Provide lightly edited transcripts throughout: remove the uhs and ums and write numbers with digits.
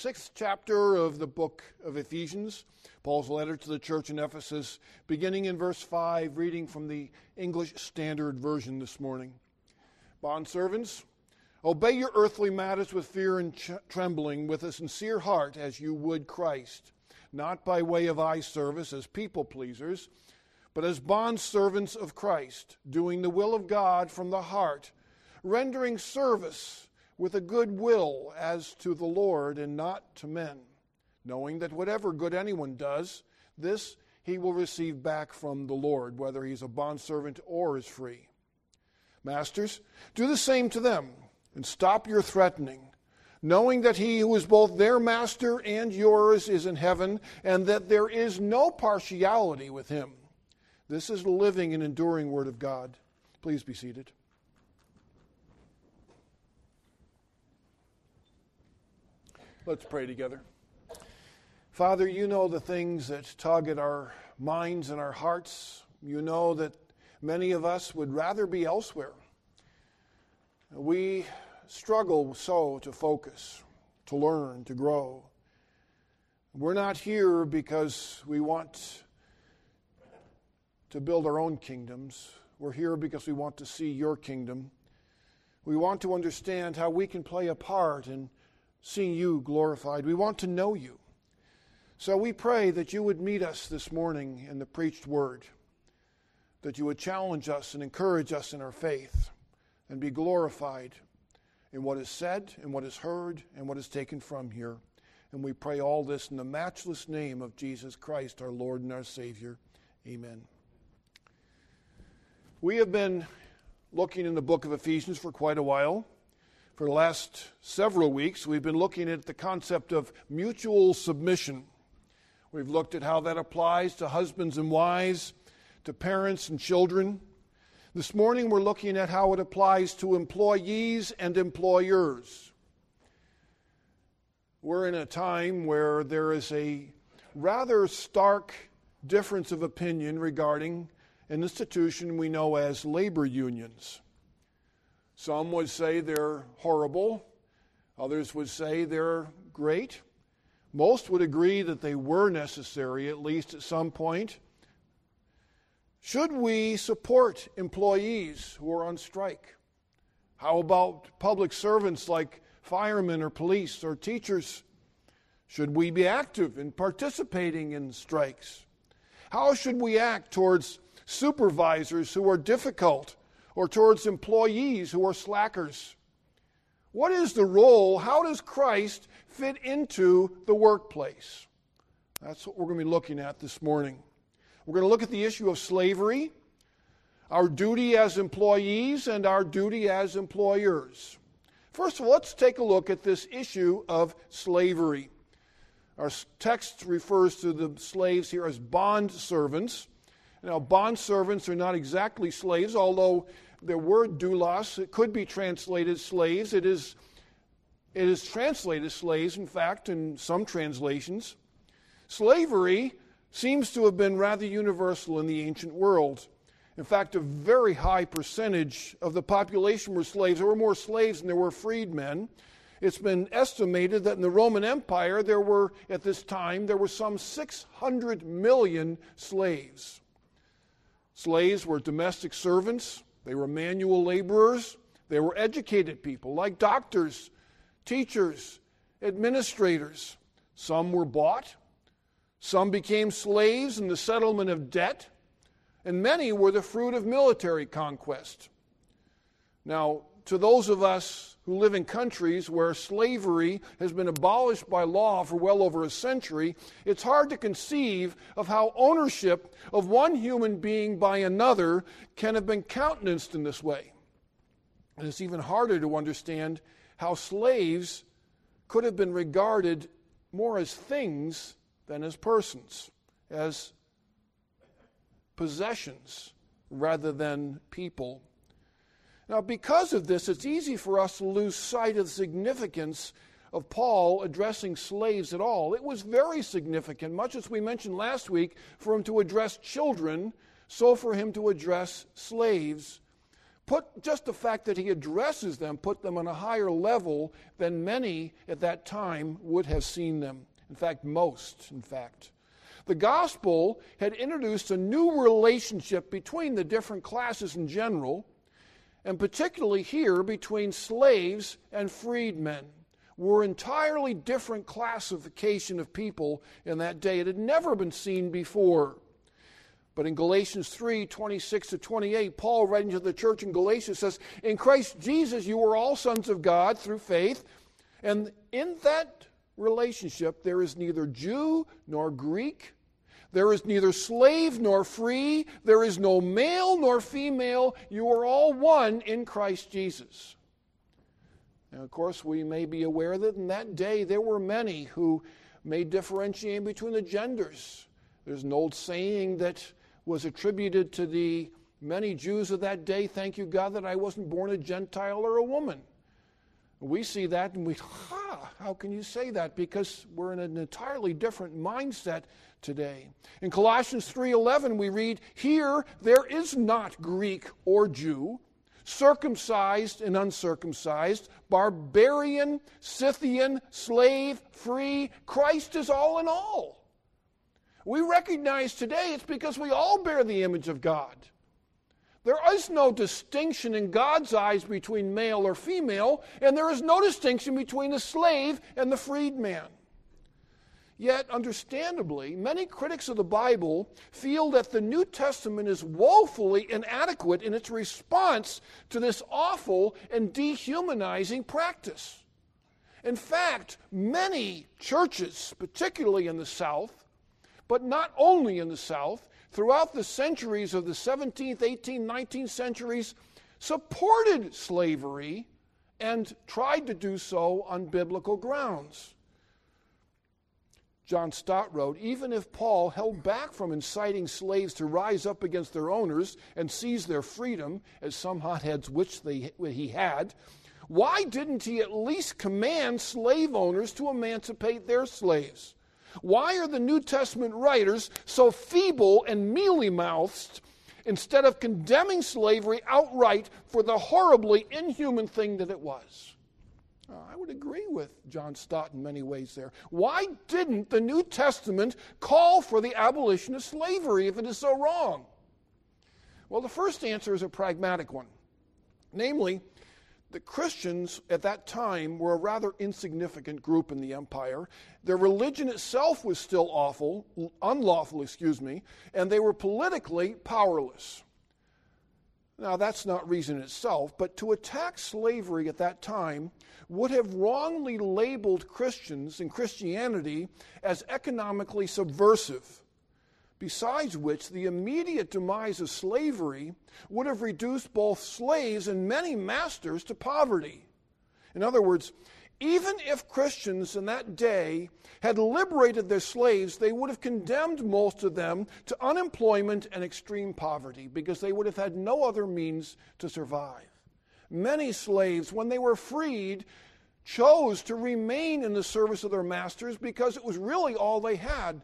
6th chapter of the book of Ephesians, Paul's letter to the church in Ephesus, beginning in verse 5, reading from the English Standard Version this morning. Bondservants, obey your earthly masters with fear and trembling, with a sincere heart as you would Christ, not by way of eye service as people pleasers, but as bondservants of Christ, doing the will of God from the heart, rendering service with a good will as to the Lord and not to men, knowing that whatever good anyone does, this he will receive back from the Lord, whether he's a bondservant or is free. Masters, do the same to them, and stop your threatening, knowing that he who is both their master and yours is in heaven, and that there is no partiality with him. This is the living and enduring word of God. Please be seated. Let's pray together. Father, you know the things that tug at our minds and our hearts. You know that many of us would rather be elsewhere. We struggle so to focus, to learn, to grow. We're not here because we want to build our own kingdoms. We're here because we want to see your kingdom. We want to understand how we can play a part in seeing you glorified. We want to know you. So we pray that you would meet us this morning in the preached word, that you would challenge us and encourage us in our faith and be glorified in what is said and what is heard and what is taken from here. And we pray all this in the matchless name of Jesus Christ, our Lord and our Savior. Amen. We have been looking in the book of Ephesians for quite a while. For the last several weeks, we've been looking at the concept of mutual submission. We've looked at how that applies to husbands and wives, to parents and children. This morning, we're looking at how it applies to employees and employers. We're in a time where there is a rather stark difference of opinion regarding an institution we know as labor unions. Some would say they're horrible. Others would say they're great. Most would agree that they were necessary, at least at some point. Should we support employees who are on strike? How about public servants like firemen or police or teachers? Should we be active in participating in strikes? How should we act towards supervisors who are difficult, or towards employees who are slackers? What is the role? How does Christ fit into the workplace? That's what we're going to be looking at this morning. We're going to look at the issue of slavery, our duty as employees, and our duty as employers. First of all, let's take a look at this issue of slavery. Our text refers to the slaves here as bond servants. Now, bond servants are not exactly slaves, although the word doulos, it could be translated slaves. It is translated slaves, in fact, in some translations. Slavery seems to have been rather universal in the ancient world. In fact, a very high percentage of the population were slaves. There were more slaves than there were freedmen. It's been estimated that in the Roman Empire, at this time, there were some 600 million slaves. Slaves were domestic servants. They were manual laborers. They were educated people like doctors, teachers, administrators. Some were bought. Some became slaves in the settlement of debt. And many were the fruit of military conquest. Now, to those of us who live in countries where slavery has been abolished by law for well over a century, it's hard to conceive of how ownership of one human being by another can have been countenanced in this way. And it's even harder to understand how slaves could have been regarded more as things than as persons, as possessions rather than people. Now, because of this, it's easy for us to lose sight of the significance of Paul addressing slaves at all. It was very significant, much as we mentioned last week, for him to address children, so for him to address slaves. just the fact that he addresses them put them on a higher level than many at that time would have seen them. In fact, most, in fact. The gospel had introduced a new relationship between the different classes in general, and particularly here between slaves and freedmen. Were entirely different classification of people in that day. It had never been seen before. But in Galatians 3:26-28, Paul, writing to the church in Galatia, says, "In Christ Jesus you are all sons of God through faith." And in that relationship there is neither Jew nor Greek. There is neither slave nor free. There is no male nor female. You are all one in Christ Jesus. Now, of course, we may be aware that in that day there were many who made differentiating between the genders. There's an old saying that was attributed to the many Jews of that day, "Thank you, God, that I wasn't born a Gentile or a woman." We see that and we, how can you say that? Because we're in an entirely different mindset today. In Colossians 3:11 we read, "Here there is not Greek or Jew, circumcised and uncircumcised, barbarian, Scythian, slave, free. Christ is all in all." We recognize today it's because we all bear the image of God. There is no distinction in God's eyes between male or female, and there is no distinction between the slave and the freedman. Yet, understandably, many critics of the Bible feel that the New Testament is woefully inadequate in its response to this awful and dehumanizing practice. In fact, many churches, particularly in the South, but not only in the South, throughout the centuries of the 17th, 18th, 19th centuries, supported slavery and tried to do so on biblical grounds. John Stott wrote, "Even if Paul held back from inciting slaves to rise up against their owners and seize their freedom, as some hotheads wished he had, why didn't he at least command slave owners to emancipate their slaves? Why are the New Testament writers so feeble and mealy-mouthed instead of condemning slavery outright for the horribly inhuman thing that it was?" I would agree with John Stott in many ways there. Why didn't the New Testament call for the abolition of slavery if it is so wrong? Well, the first answer is a pragmatic one. Namely, the Christians at that time were a rather insignificant group in the empire. Their religion itself was still unlawful, and they were politically powerless. Now, that's not reason itself, but to attack slavery at that time would have wrongly labeled Christians and Christianity as economically subversive. Besides which, the immediate demise of slavery would have reduced both slaves and many masters to poverty. In other words, even if Christians in that day had liberated their slaves, they would have condemned most of them to unemployment and extreme poverty because they would have had no other means to survive. Many slaves, when they were freed, chose to remain in the service of their masters because it was really all they had.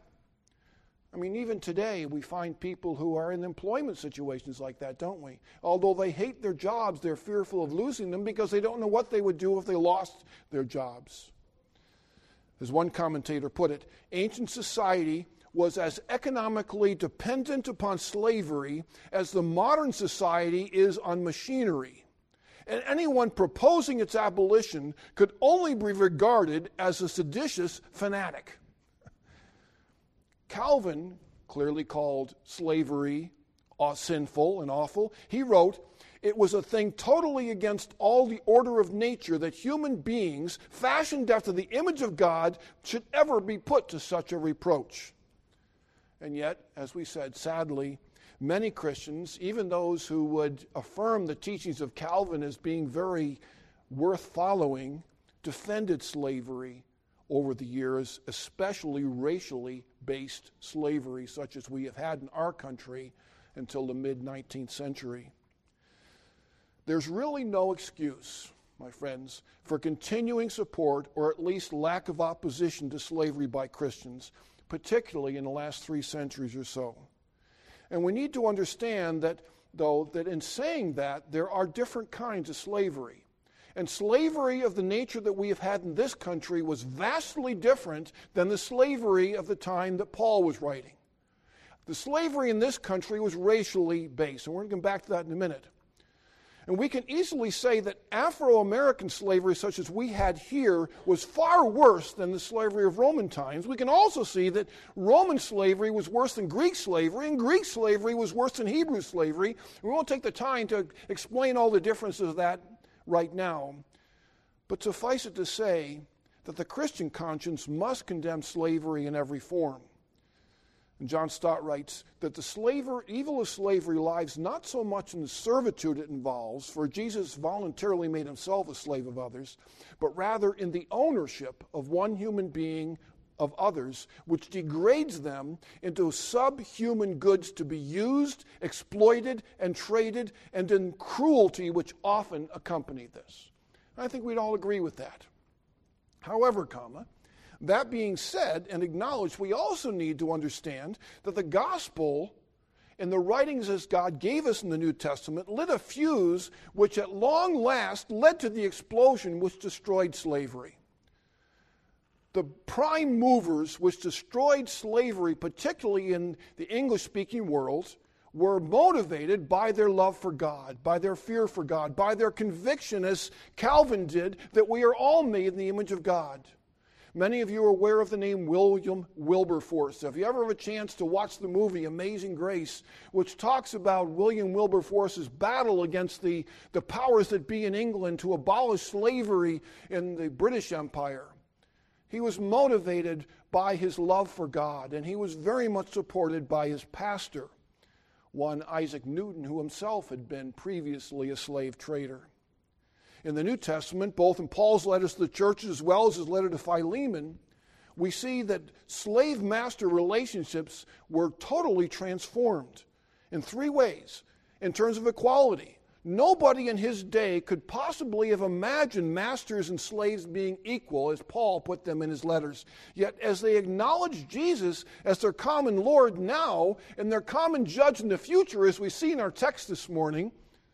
I mean, even today, we find people who are in employment situations like that, don't we? Although they hate their jobs, they're fearful of losing them because they don't know what they would do if they lost their jobs. As one commentator put it, ancient society was as economically dependent upon slavery as the modern society is on machinery. And anyone proposing its abolition could only be regarded as a seditious fanatic. Calvin clearly called slavery sinful and awful. He wrote, "It was a thing totally against all the order of nature that human beings, fashioned after the image of God, should ever be put to such a reproach." And yet, as we said, sadly, many Christians, even those who would affirm the teachings of Calvin as being very worth following, defended slavery over the years, especially racially based slavery such as we have had in our country until the mid-19th century. There's really no excuse, my friends, for continuing support or at least lack of opposition to slavery by Christians, particularly in the last 3 centuries or so. And we need to understand that though, that in saying that, there are different kinds of slavery. And slavery of the nature that we have had in this country was vastly different than the slavery of the time that Paul was writing. The slavery in this country was racially based, and we're going to come back to that in a minute. And we can easily say that Afro-American slavery, such as we had here, was far worse than the slavery of Roman times. We can also see that Roman slavery was worse than Greek slavery, and Greek slavery was worse than Hebrew slavery. We won't take the time to explain all the differences of that right now. But suffice it to say that the Christian conscience must condemn slavery in every form. And John Stott writes that the evil of slavery lies not so much in the servitude it involves, for Jesus voluntarily made himself a slave of others, but rather in the ownership of one human being of others, which degrades them into subhuman goods to be used, exploited, and traded, and in cruelty which often accompany this. I think we'd all agree with that. However, that being said and acknowledged, we also need to understand that the gospel and the writings as God gave us in the New Testament lit a fuse which at long last led to the explosion which destroyed slavery. The prime movers which destroyed slavery, particularly in the English-speaking world, were motivated by their love for God, by their fear for God, by their conviction, as Calvin did, that we are all made in the image of God. Many of you are aware of the name William Wilberforce. If you ever have a chance to watch the movie Amazing Grace, which talks about William Wilberforce's battle against the powers that be in England to abolish slavery in the British Empire, he was motivated by his love for God, and he was very much supported by his pastor, one Isaac Newton, who himself had been previously a slave trader. In the New Testament, both in Paul's letters to the churches as well as his letter to Philemon, we see that slave-master relationships were totally transformed in three ways. In terms of equality, nobody in his day could possibly have imagined masters and slaves being equal, as Paul put them in his letters. Yet as they acknowledged Jesus as their common Lord now and their common judge in the future, as we see in our text this morning,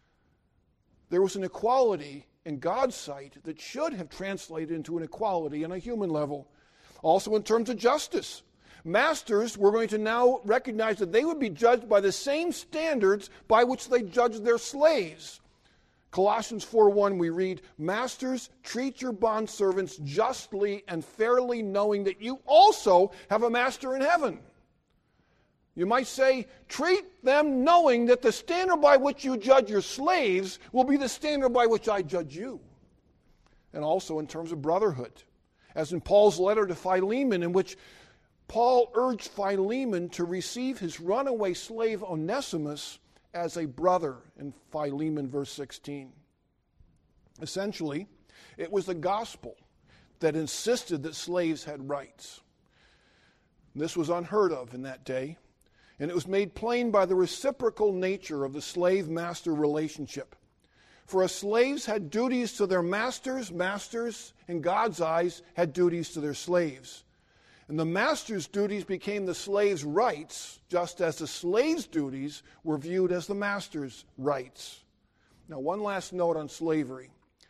there was an equality in God's sight that should have translated into an equality on a human level. Also in terms of justice, masters were going to now recognize that they would be judged by the same standards by which they judged their slaves. Colossians 4:1 we read, "Masters, treat your bondservants justly and fairly, knowing that you also have a master in heaven." You might say, treat them knowing that the standard by which you judge your slaves will be the standard by which I judge you. And also in terms of brotherhood, as in Paul's letter to Philemon, in which Paul urged Philemon to receive his runaway slave Onesimus as a brother in Philemon verse 16. Essentially, it was the gospel that insisted that slaves had rights. This was unheard of in that day. And it was made plain by the reciprocal nature of the slave-master relationship. For as slaves had duties to their masters, masters, in God's eyes, had duties to their slaves. And the master's duties became the slave's rights, just as the slave's duties were viewed as the master's rights. Now, one last note on slavery.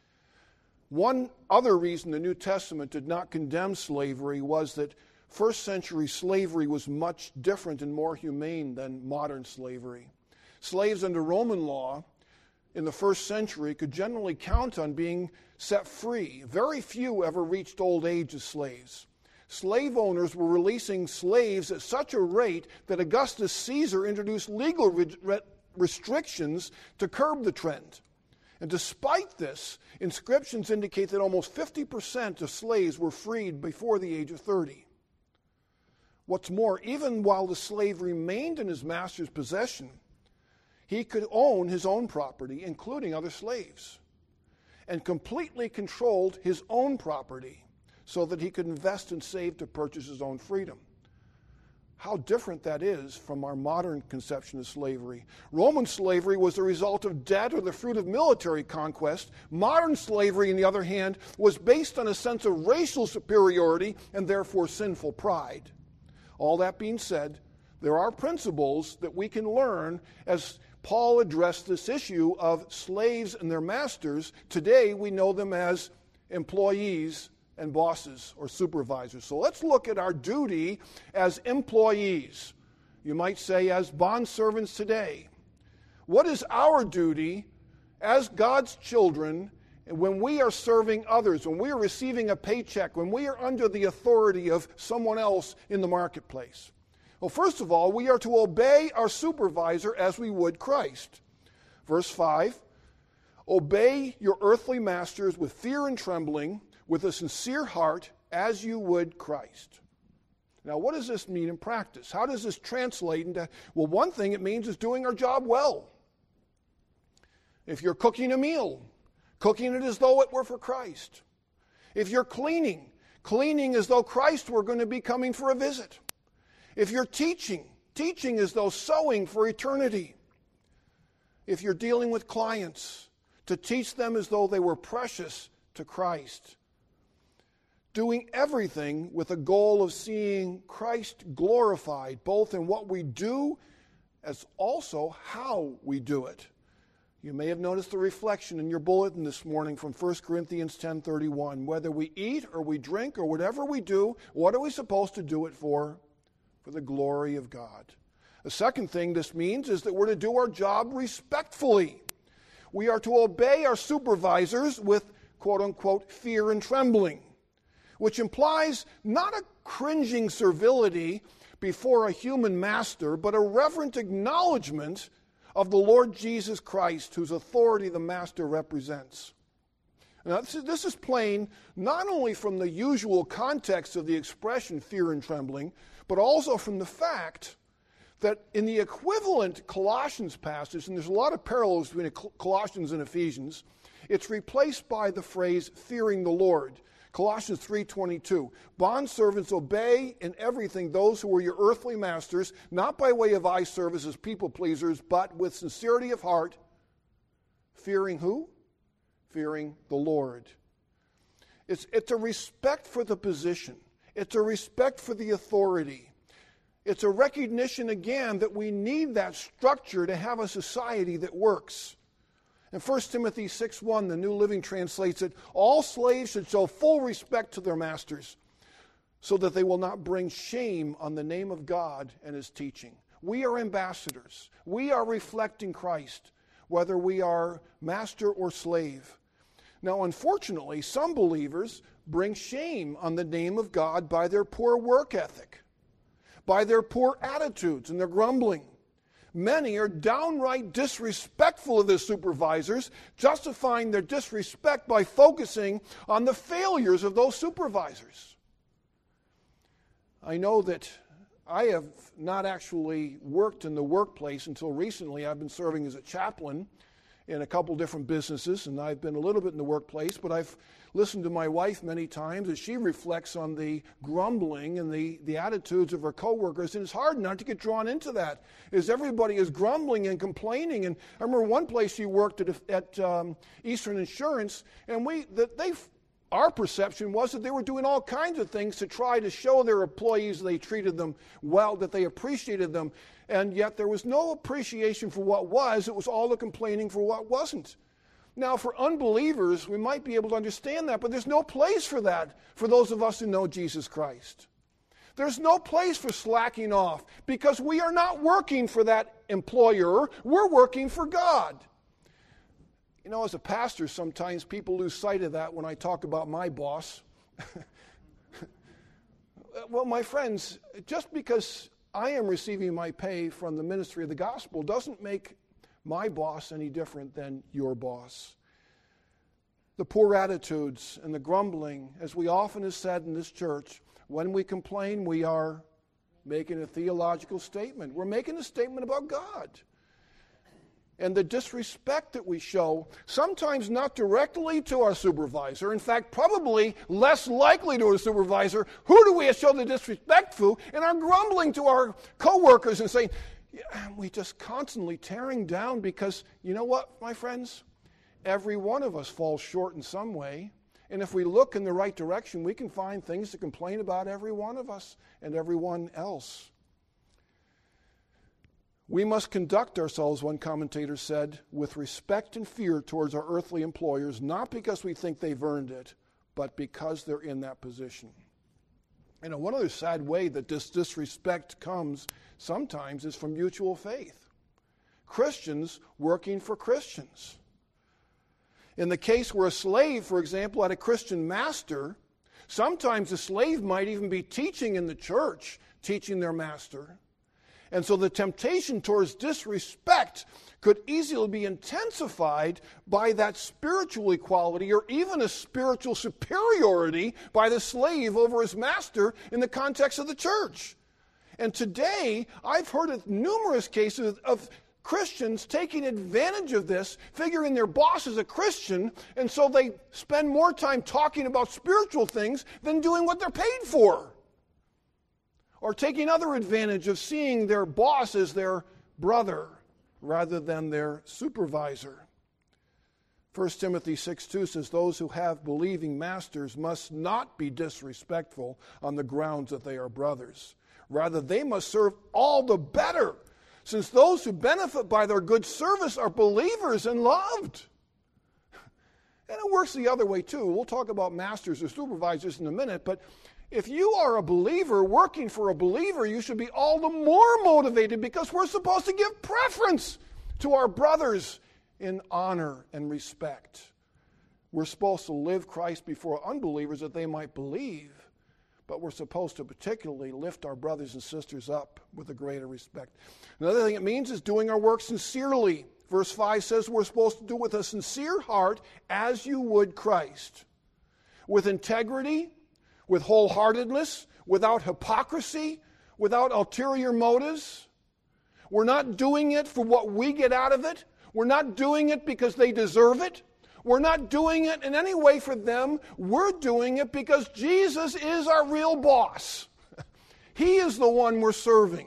One other reason the New Testament did not condemn slavery was that first century slavery was much different and more humane than modern slavery. Slaves under Roman law in the first century could generally count on being set free. Very few ever reached old age as slaves. Slave owners were releasing slaves at such a rate that Augustus Caesar introduced legal restrictions to curb the trend. And despite this, inscriptions indicate that almost 50% of slaves were freed before the age of 30. What's more, even while the slave remained in his master's possession, he could own his own property, including other slaves, and completely controlled his own property so that he could invest and save to purchase his own freedom. How different that is from our modern conception of slavery. Roman slavery was the result of debt or the fruit of military conquest. Modern slavery, on the other hand, was based on a sense of racial superiority and therefore sinful pride. All that being said, there are principles that we can learn as Paul addressed this issue of slaves and their masters. Today we know them as employees and bosses or supervisors. So let's look at our duty as employees. You might say as bondservants today. What is our duty as God's children when we are serving others, when we are receiving a paycheck, when we are under the authority of someone else in the marketplace? Well, first of all, we are to obey our supervisor as we would Christ. Verse 5, obey your earthly masters with fear and trembling, with a sincere heart, as you would Christ. Now, what does this mean in practice? How does this translate into, well, one thing it means is doing our job well. If you're cooking a meal, cooking it as though it were for Christ. If you're cleaning as though Christ were going to be coming for a visit. If you're teaching as though sowing for eternity. If you're dealing with clients, to teach them as though they were precious to Christ. Doing everything with a goal of seeing Christ glorified, both in what we do as also how we do it. You may have noticed the reflection in your bulletin this morning from 1 Corinthians 10:31. Whether we eat or we drink or whatever we do, what are we supposed to do it for? For the glory of God. The second thing this means is that we're to do our job respectfully. We are to obey our supervisors with, quote-unquote, fear and trembling, which implies not a cringing servility before a human master, but a reverent acknowledgement of the Lord Jesus Christ, whose authority the master represents. Now, this is plain not only from the usual context of the expression fear and trembling, but also from the fact that in the equivalent Colossians passage, and there's a lot of parallels between Colossians and Ephesians, it's replaced by the phrase fearing the Lord. Colossians 3:22, bondservants, obey in everything those who are your earthly masters, not by way of eye service as people pleasers, but with sincerity of heart, fearing who? Fearing the Lord. It's a respect for the position. It's a respect for the authority. It's a recognition again that we need that structure to have a society that works. In 1 Timothy 6:1, the New Living translates it, all slaves should show full respect to their masters so that they will not bring shame on the name of God and his teaching. We are ambassadors. We are reflecting Christ, whether we are master or slave. Now, unfortunately, some believers bring shame on the name of God by their poor work ethic, by their poor attitudes and their grumbling. Many are downright disrespectful of their supervisors, justifying their disrespect by focusing on the failures of those supervisors. I know that I have not actually worked in the workplace until recently. I've been serving as a chaplain in a couple different businesses, and I've been a little bit in the workplace, but I've listened to my wife many times as she reflects on the grumbling and the attitudes of her coworkers, and it's hard not to get drawn into that, as everybody is grumbling and complaining. And I remember one place she worked at Eastern Insurance, and our perception was that they were doing all kinds of things to try to show their employees they treated them well, that they appreciated them, and yet there was no appreciation for what was. It was all the complaining for what wasn't. Now, for unbelievers, we might be able to understand that, but there's no place for that for those of us who know Jesus Christ. There's no place for slacking off because we are not working for that employer. We're working for God. You know, as a pastor, sometimes people lose sight of that when I talk about my boss. Well, my friends, just because I am receiving my pay from the ministry of the gospel doesn't make my boss any different than your boss. The poor attitudes and the grumbling, as we often have said in this church, when we complain, we are making a theological statement. We're making a statement about God. And the disrespect that we show, sometimes not directly to our supervisor, in fact, probably less likely to a supervisor, who do we show the disrespect to? And our grumbling to our coworkers and saying, we just constantly tearing down because, you know what, my friends? Every one of us falls short in some way. And if we look in the right direction, we can find things to complain about every one of us and everyone else. We must conduct ourselves, one commentator said, with respect and fear towards our earthly employers, not because we think they've earned it, but because they're in that position. And one other sad way that this disrespect comes sometimes is from mutual faith. Christians working for Christians. In the case where a slave, for example, had a Christian master, sometimes the slave might even be teaching in the church, teaching their master. And so the temptation towards disrespect could easily be intensified by that spiritual equality or even a spiritual superiority by the slave over his master in the context of the church. And today, I've heard of numerous cases of Christians taking advantage of this, figuring their boss is a Christian, and so they spend more time talking about spiritual things than doing what they're paid for. Or taking other advantage of seeing their boss as their brother rather than their supervisor. 1 Timothy 6:2 says, those who have believing masters must not be disrespectful on the grounds that they are brothers. Rather, they must serve all the better, since those who benefit by their good service are believers and loved. And it works the other way too. We'll talk about masters or supervisors in a minute, but if you are a believer working for a believer, you should be all the more motivated because we're supposed to give preference to our brothers in honor and respect. We're supposed to live Christ before unbelievers that they might believe, but we're supposed to particularly lift our brothers and sisters up with a greater respect. Another thing it means is doing our work sincerely. Verse 5 says we're supposed to do it with a sincere heart as you would Christ. With integrity, with wholeheartedness, without hypocrisy, without ulterior motives. We're not doing it for what we get out of it. We're not doing it because they deserve it. We're not doing it in any way for them. We're doing it because Jesus is our real boss. He is the one we're serving.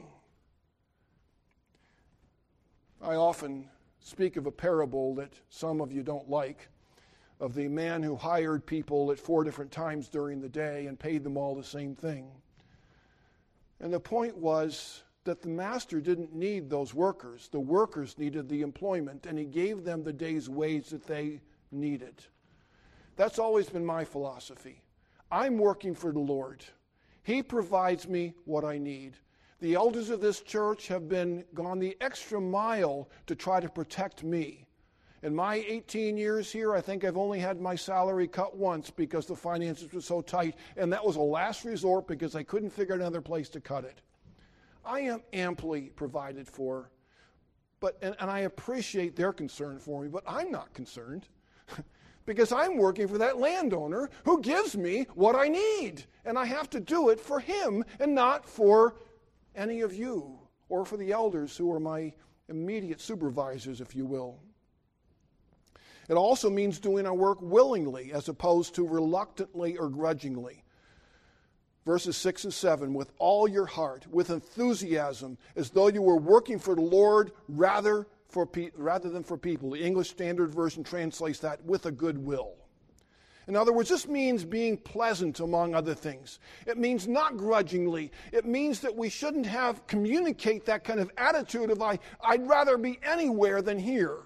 I often speak of a parable that some of you don't like, of the man who hired people at 4 different times during the day and paid them all the same thing. And the point was that the master didn't need those workers. The workers needed the employment, and he gave them the day's wage that they needed. That's always been my philosophy. I'm working for the Lord. He provides me what I need. The elders of this church have gone the extra mile to try to protect me. In my 18 years here, I think I've only had my salary cut once because the finances were so tight, and that was a last resort because I couldn't figure out another place to cut it. I am amply provided for, and I appreciate their concern for me, but I'm not concerned because I'm working for that landowner who gives me what I need, and I have to do it for him and not for any of you or for the elders who are my immediate supervisors, if you will. It also means doing our work willingly as opposed to reluctantly or grudgingly. Verses 6 and 7, with all your heart, with enthusiasm, as though you were working for the Lord rather than for people. The English Standard Version translates that with a good will. In other words, this means being pleasant, among other things. It means not grudgingly. It means that we shouldn't communicate that kind of attitude of I'd rather be anywhere than here.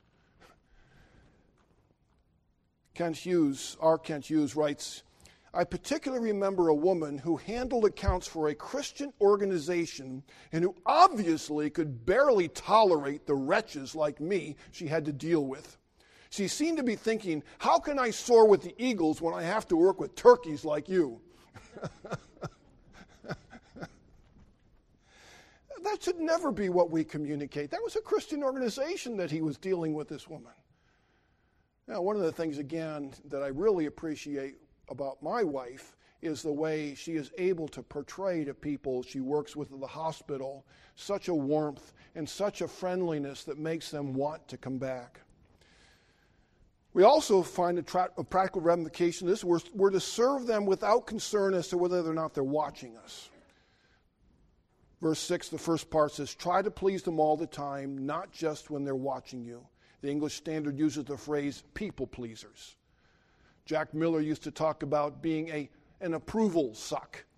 Kent Hughes writes, I particularly remember a woman who handled accounts for a Christian organization and who obviously could barely tolerate the wretches like me she had to deal with. She seemed to be thinking, how can I soar with the eagles when I have to work with turkeys like you? That should never be what we communicate. That was a Christian organization that he was dealing with, this woman. Now, one of the things, again, that I really appreciate about my wife is the way she is able to portray to people she works with at the hospital such a warmth and such a friendliness that makes them want to come back. We also find a practical ramification of this. We're to serve them without concern as to whether or not they're watching us. Verse 6, the first part says, try to please them all the time, not just when they're watching you. The English Standard uses the phrase people pleasers. Jack Miller used to talk about being an approval suck.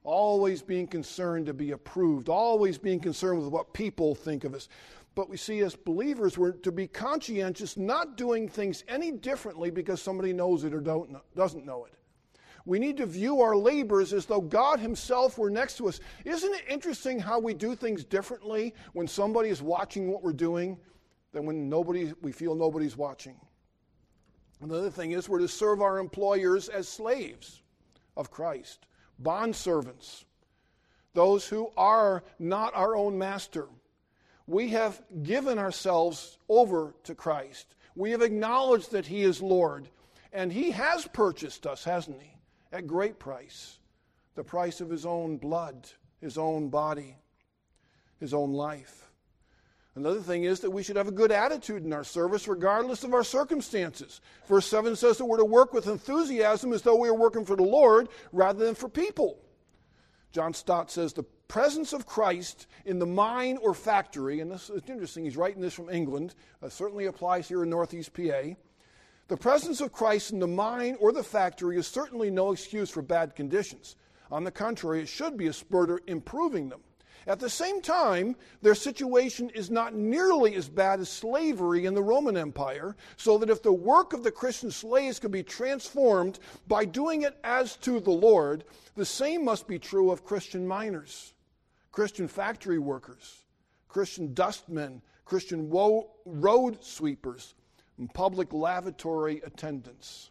always being concerned to be approved, always being concerned with what people think of us. But we see as believers, we're to be conscientious, not doing things any differently because somebody knows it or doesn't know it. We need to view our labors as though God himself were next to us. Isn't it interesting how we do things differently when somebody is watching what we're doing than when we feel nobody's watching? Another thing is we're to serve our employers as slaves of Christ, bondservants, those who are not our own master. We have given ourselves over to Christ. We have acknowledged that he is Lord, and he has purchased us, hasn't he, at great price, the price of his own blood, his own body, his own life. Another thing is that we should have a good attitude in our service regardless of our circumstances. Verse 7 says that we're to work with enthusiasm as though we were working for the Lord rather than for people. John Stott says the presence of Christ in the mine or factory, and this is interesting, he's writing this from England, certainly applies here in Northeast PA. The presence of Christ in the mine or the factory is certainly no excuse for bad conditions. On the contrary, it should be a spur to improving them. At the same time, their situation is not nearly as bad as slavery in the Roman Empire, so that if the work of the Christian slaves could be transformed by doing it as to the Lord, the same must be true of Christian miners, Christian factory workers, Christian dustmen, Christian road sweepers, and public lavatory attendants.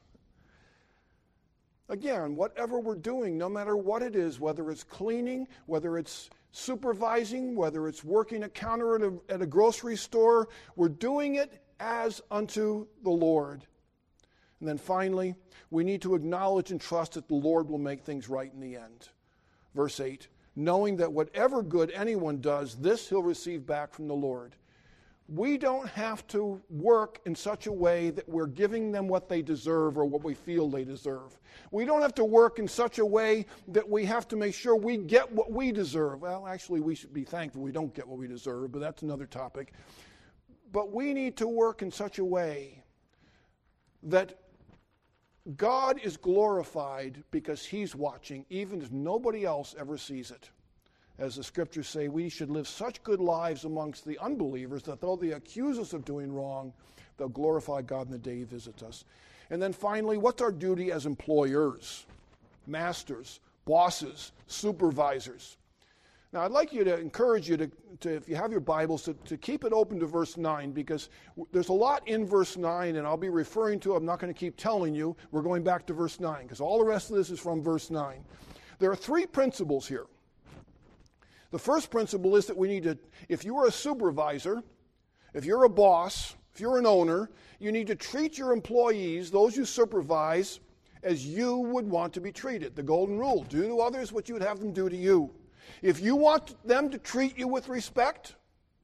Again, whatever we're doing, no matter what it is, whether it's cleaning, whether it's supervising, whether it's working a counter at a grocery store, we're doing it as unto the Lord. And then finally, we need to acknowledge and trust that the Lord will make things right in the end. Verse 8, knowing that whatever good anyone does, this he'll receive back from the Lord. We don't have to work in such a way that we're giving them what they deserve or what we feel they deserve. We don't have to work in such a way that we have to make sure we get what we deserve. Well, actually, we should be thankful we don't get what we deserve, but that's another topic. But we need to work in such a way that God is glorified because he's watching, even if nobody else ever sees it. As the scriptures say, we should live such good lives amongst the unbelievers that though they accuse us of doing wrong, they'll glorify God in the day he visits us. And then finally, what's our duty as employers, masters, bosses, supervisors? Now, I'd like you to encourage you to if you have your Bibles, to keep it open to verse 9, because there's a lot in verse 9, and I'll be referring to, I'm not going to keep telling you, we're going back to verse 9, because all the rest of this is from verse 9. There are three principles here. The first principle is that we need to, if you are a supervisor, if you're a boss, if you're an owner, you need to treat your employees, those you supervise, as you would want to be treated. The golden rule, do to others what you would have them do to you. If you want them to treat you with respect,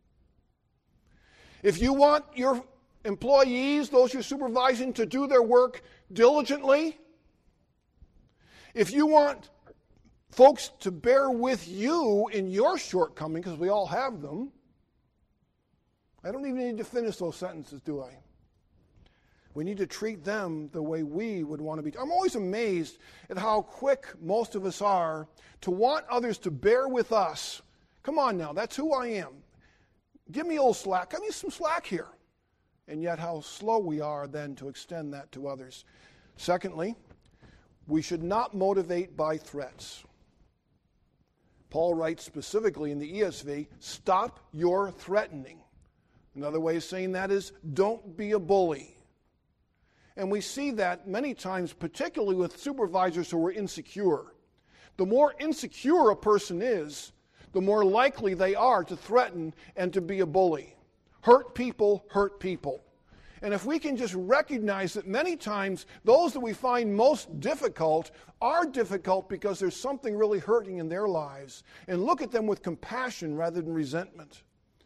if you want your employees, those you're supervising, to do their work diligently, if you want folks to bear with you in your shortcomings, because we all have them. I don't even need to finish those sentences, do I? We need to treat them the way we would want to be. I'm always amazed at how quick most of us are to want others to bear with us. Come on now, that's who I am. Give me a little slack. Give me some slack here. And yet how slow we are then to extend that to others. Secondly, we should not motivate by threats. Paul writes specifically in the ESV, stop your threatening. Another way of saying that is, don't be a bully. And we see that many times, particularly with supervisors who are insecure. The more insecure a person is, the more likely they are to threaten and to be a bully. Hurt people hurt people. And if we can just recognize that many times those that we find most difficult are difficult because there's something really hurting in their lives, and look at them with compassion rather than resentment.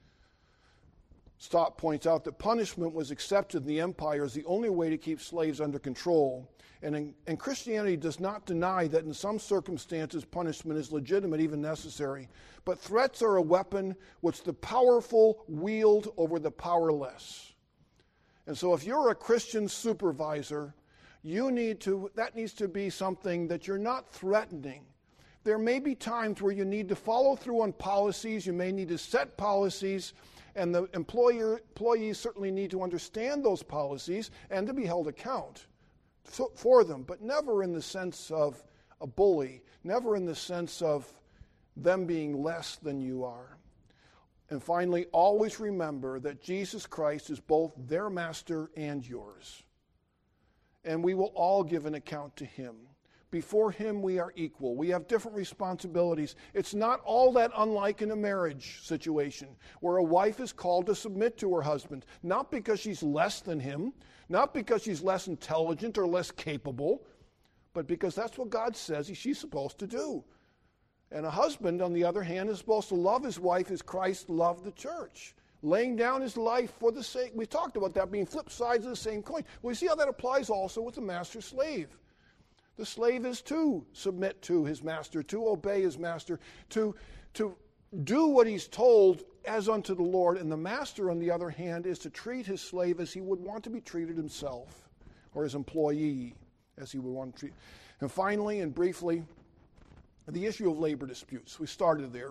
Stott points out that punishment was accepted in the empire as the only way to keep slaves under control. And Christianity does not deny that in some circumstances punishment is legitimate, even necessary. But threats are a weapon which the powerful wield over the powerless. And so if you're a Christian supervisor, that needs to be something that you're not threatening, There may be times where you need to follow through on policies, you may need to set policies, and the employees certainly need to understand those policies and to be held account for them, but never in the sense of a bully, never in the sense of them being less than you are. And finally, always remember that Jesus Christ is both their master and yours. And we will all give an account to him. Before him, we are equal. We have different responsibilities. It's not all that unlike in a marriage situation where a wife is called to submit to her husband, not because she's less than him, not because she's less intelligent or less capable, but because that's what God says she's supposed to do. And a husband, on the other hand, is supposed to love his wife as Christ loved the church, laying down his life for the sake. We talked about that being flip sides of the same coin. Well, you see how that applies also with the master-slave. The slave is to submit to his master, to obey his master, to do what he's told as unto the Lord. And the master, on the other hand, is to treat his slave as he would want to be treated himself, or his employee as he would want to treat. And finally and briefly, the issue of labor disputes. We started there.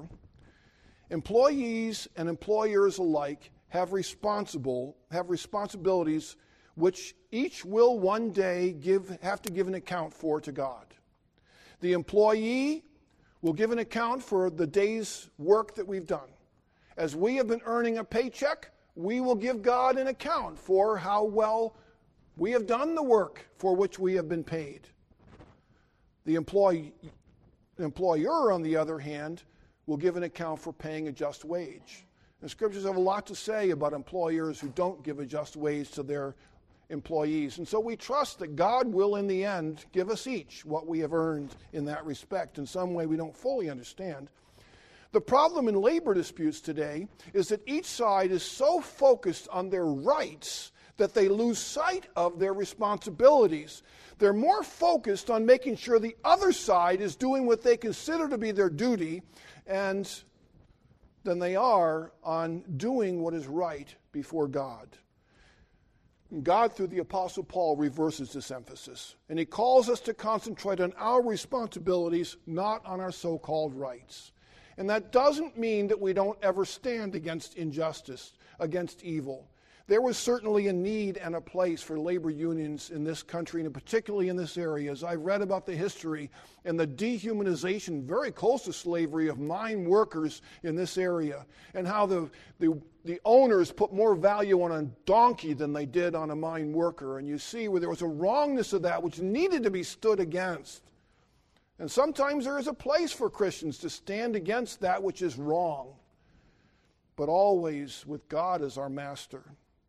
Employees and employers alike have responsibilities which each will one day have to give an account for to God. The employee will give an account for the day's work that we've done. As we have been earning a paycheck, we will give God an account for how well we have done the work for which we have been paid. The employer, on the other hand, will give an account for paying a just wage. The scriptures have a lot to say about employers who don't give a just wage to their employees. And so we trust that God will, in the end, give us each what we have earned in that respect. In some way we don't fully understand. The problem in labor disputes today is that each side is so focused on their rights that they lose sight of their responsibilities. They're more focused on making sure the other side is doing what they consider to be their duty than they are on doing what is right before God. God, through the Apostle Paul, reverses this emphasis, and he calls us to concentrate on our responsibilities, not on our so-called rights. And that doesn't mean that we don't ever stand against injustice, against evil. There was certainly a need and a place for labor unions in this country, and particularly in this area. As I've read about the history and the dehumanization, very close to slavery, of mine workers in this area, and how the owners put more value on a donkey than they did on a mine worker. And you see where there was a wrongness of that which needed to be stood against. And sometimes there is a place for Christians to stand against that which is wrong, but always with God as our master.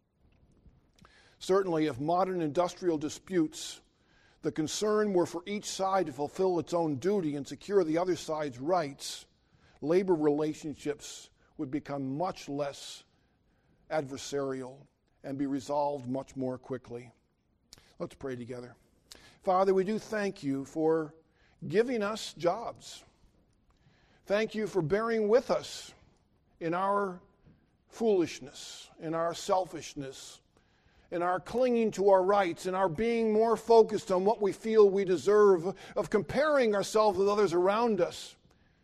Certainly, if modern industrial disputes, the concern were for each side to fulfill its own duty and secure the other side's rights, labor relationships would become much less adversarial and be resolved much more quickly. Let's pray together. Father, we do thank you for giving us jobs. Thank you for bearing with us in our foolishness, in our selfishness, in our clinging to our rights, in our being more focused on what we feel we deserve, of comparing ourselves with others around us.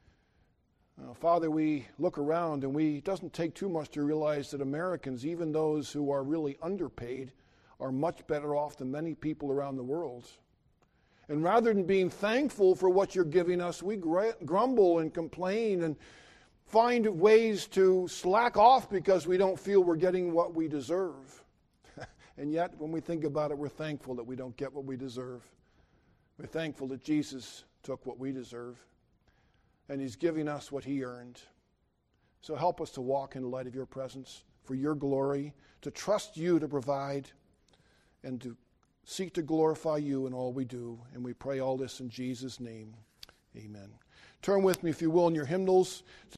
Father, we look around and it doesn't take too much to realize that Americans, even those who are really underpaid, are much better off than many people around the world. And rather than being thankful for what you're giving us, we grumble and complain and find ways to slack off because we don't feel we're getting what we deserve. And yet, when we think about it, we're thankful that we don't get what we deserve. We're thankful that Jesus took what we deserve, and he's giving us what he earned. So help us to walk in the light of your presence, for your glory, to trust you to provide, and to seek to glorify you in all we do. And we pray all this in Jesus' name. Amen. Turn with me, if you will, in your hymnals.